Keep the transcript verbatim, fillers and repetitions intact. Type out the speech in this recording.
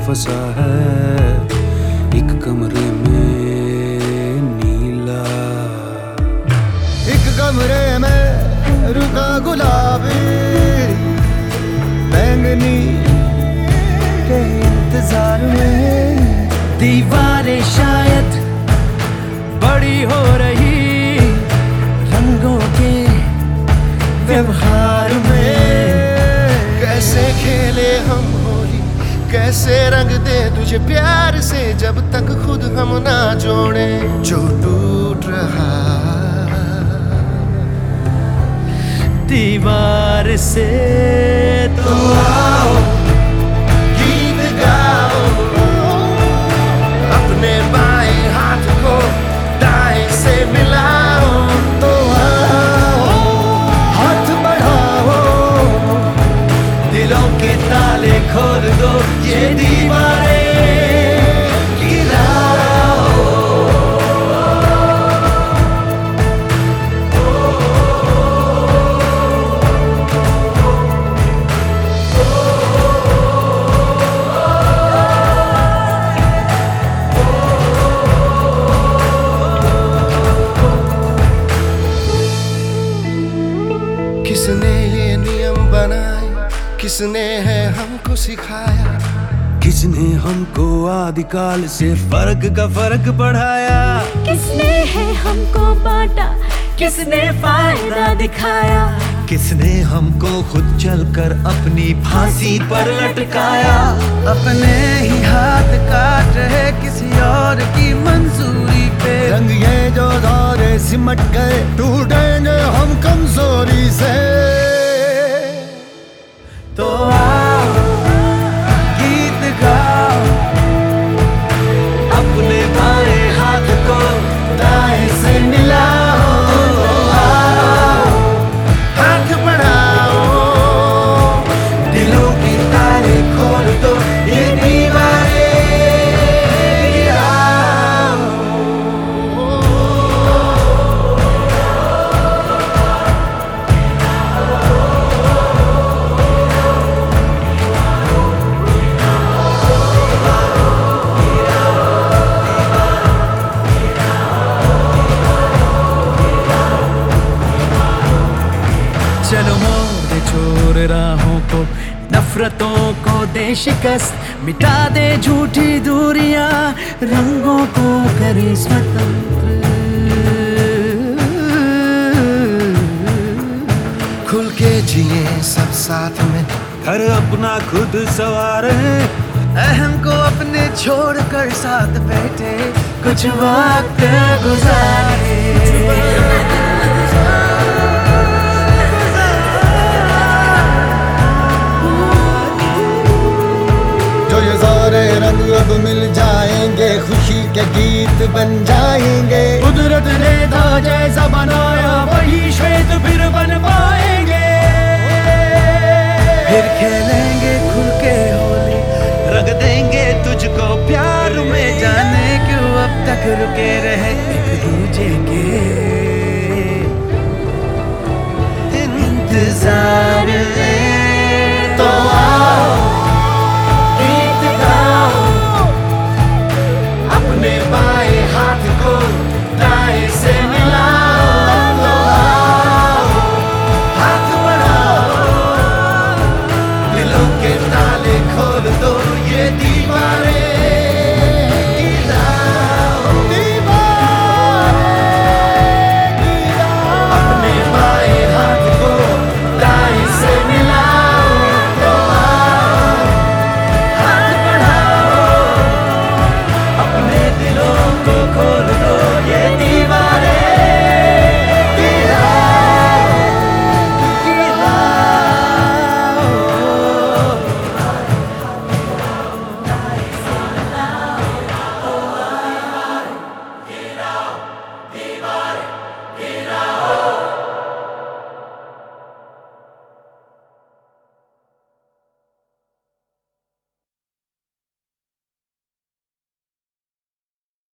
फंसा है एक कमरे में नीला। एक कमरे में रुका गुलाबी बैंगनी के इंतजार में। दीवारें शायद बड़ी हो रही रंगों के व्यवहार में। कैसे खेले हम होली, कैसे रंग दे तुझे प्यार से, जब तक खुद हम ना जोड़े जो टूट रहा दीवार से। तो आओ गीत गाओ, अपने बाएं हाथ को दाएं से मिलाओ। तो आओ हाथ बढ़ाओ, दिलों के ताले खोल दो, ये दीवारें गिराओ। किसने ये नियम बनाए, किसने है हमको सिखाया, किसने हमको आदिकाल से फर्क का फर्क पढ़ाया। किसने है हमको बांटा, किसने फायदा दिखाया, किसने हमको खुद चलकर अपनी फांसी पर लटकाया। अपने ही हाथ काट रहे किसी और की मंजूरी पे। रंग ये जो दौरे सिमट गए, टूटेंगे हम कमजोरी से। तो आओ गीत गाओ, अपने बाएं हाथ को दाएं से मिलाओ। आओ हाथ बढ़ाओ, दिलों की ताले खोल दो, ये दीवारें गिराओ। चलो मोड़ छोड़ राहों को, नफरतों को दे शिकस्त, मिटा दे झूठी दूरियां, रंगों को करे स्वतंत्र। खुल के जिए सब साथ में, घर अपना खुद सवारे, अहम को अपने छोड़ कर साथ बैठे, कुछ वक्त गुजारे। जो ये सारे रंग अब मिल जाएंगे, खुशी के गीत बन जाएंगे। कुदरत ने था जैसा बनाया, वही श्वेत फिर बन पाएंगे। फिर